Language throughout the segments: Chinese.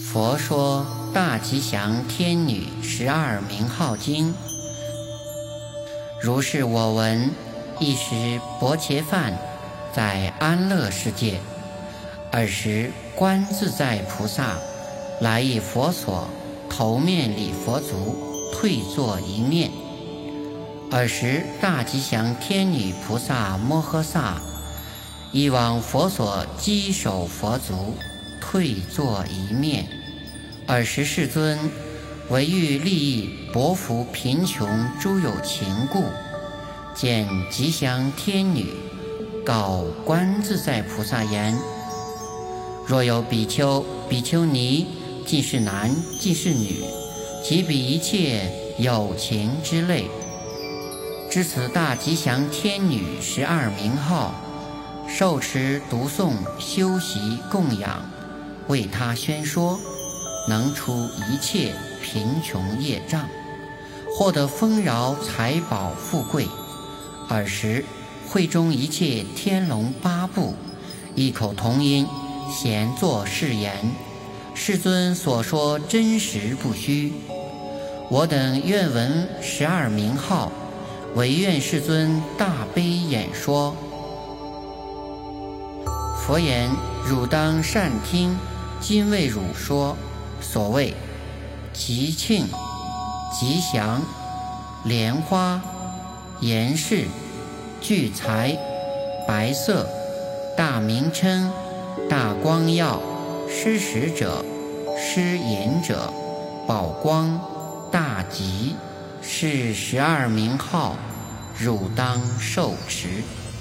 佛说大吉祥天女12名号经。如是我闻，一时薄伽梵在安乐世界，尔时观自在菩萨来诣佛所，头面礼佛足，退坐一面。尔时大吉祥天女菩萨摩诃萨亦往佛所稽首佛足，退坐一面。尔时世尊为欲利益薄福贫穷诸有情故，见吉祥天女，告观自在菩萨言：若有比丘、比丘尼，尽是男尽是女，及彼一切有情之类，知此大吉祥天女12名号，受持读诵修习供养，为他宣说，能除一切贫穷业障，获得丰饶财宝富贵。尔时会中一切天龙八部异口同音咸作是言：世尊所说真实不虚，我等愿闻12名号，唯愿世尊大悲演说。佛言：汝当善听，今为汝说。所谓吉庆、吉祥、莲花、严饰、聚财、白色、大名称、大光耀、施食者、施饮者、宝光、大吉，是12名号，汝当受持。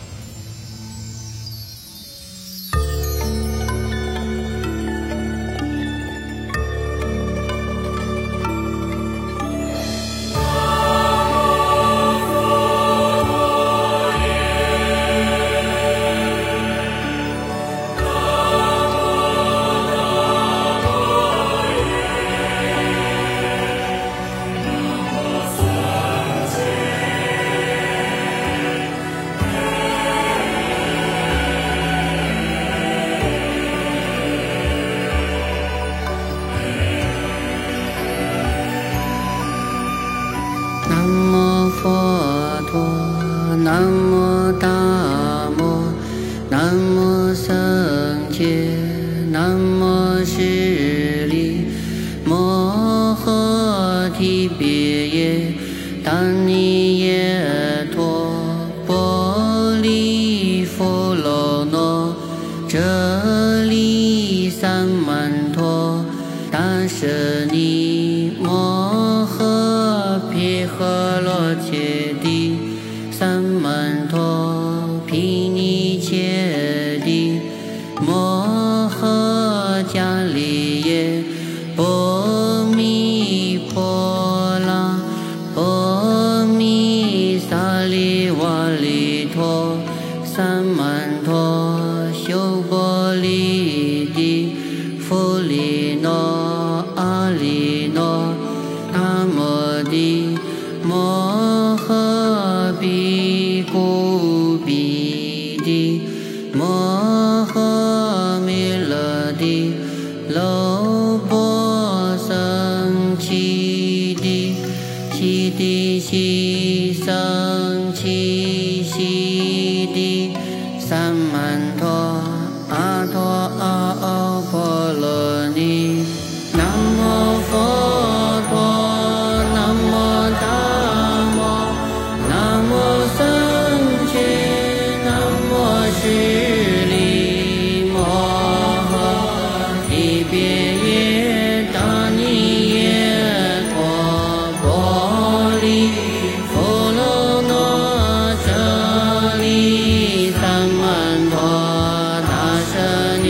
南无大摩，南无僧伽，南无释利摩诃提别耶，丹尼耶陀波利佛罗诺，遮利三曼陀，达舍尼摩诃毗诃罗切帝，三曼陀毗尼切帝，摩诃迦利耶，波密波拉，波密萨利瓦利陀，三曼陀修波利帝，富利诺阿利诺，达摩帝，摩诃毗古毗帝，摩诃弥勒帝，楼波僧祇帝，悉地悉僧祇悉地，三曼陀阿陀阿耨波罗尼。南无佛陀，南无大摩，南无僧伽，南无释利摩诃提别耶，达尼耶陀波利佛罗诺，舍利三曼陀，达舍尼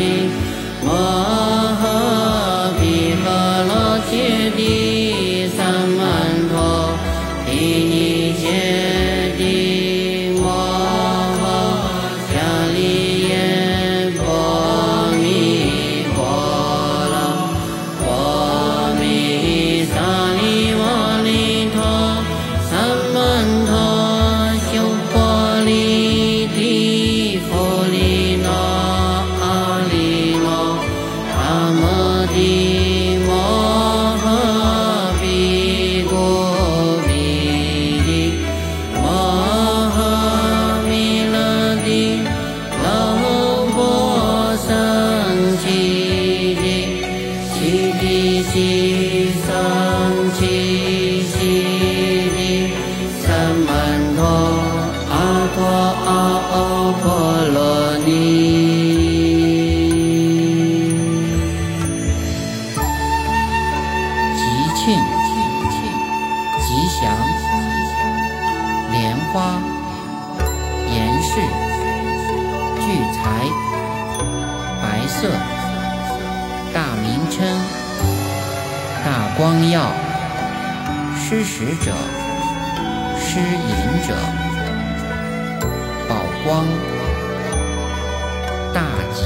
色、大名称、大光耀、施食者、施饮者、宝光、大吉。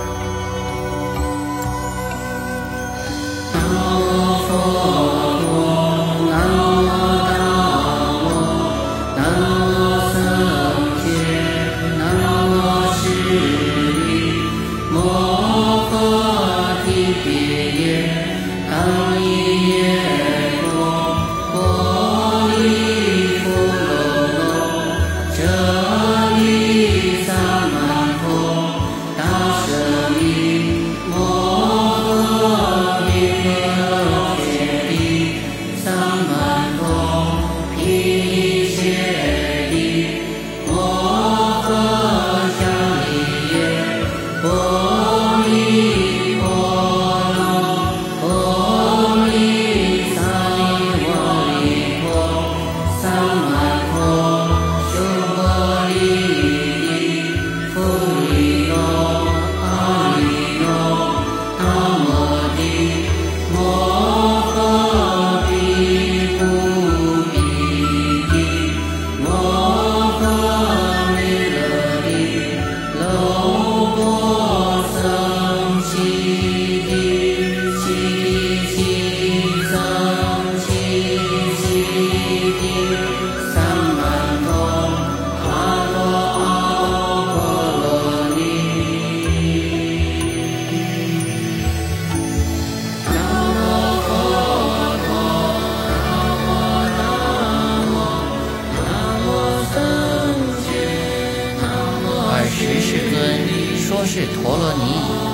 说是陀罗尼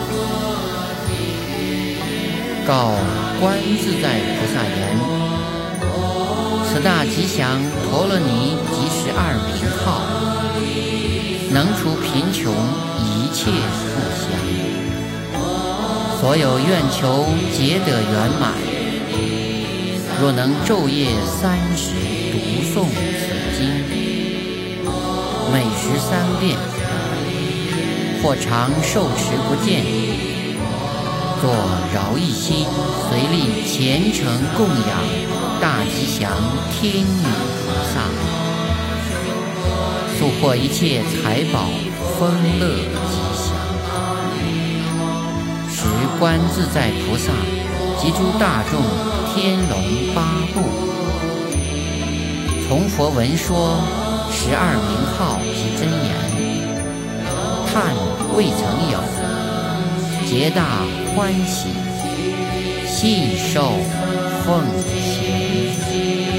已，告观自在菩萨言：此大吉祥陀罗尼即12名号，能除贫穷一切富祥，所有愿求皆得圆满。若能昼夜30读诵此经，每时3遍，或常受持不见，作饶益心，随力虔诚供养大吉祥天女菩萨，速获一切财宝丰乐吉祥。时观自在菩萨及诸大众天龙八部，从佛闻说12名号及真言，叹未曾有，皆大欢喜，信受奉行。